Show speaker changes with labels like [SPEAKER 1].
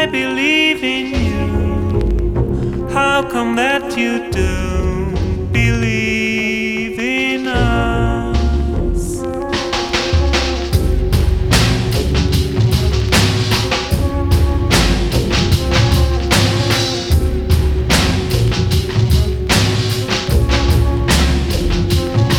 [SPEAKER 1] believe in you. How come that you do?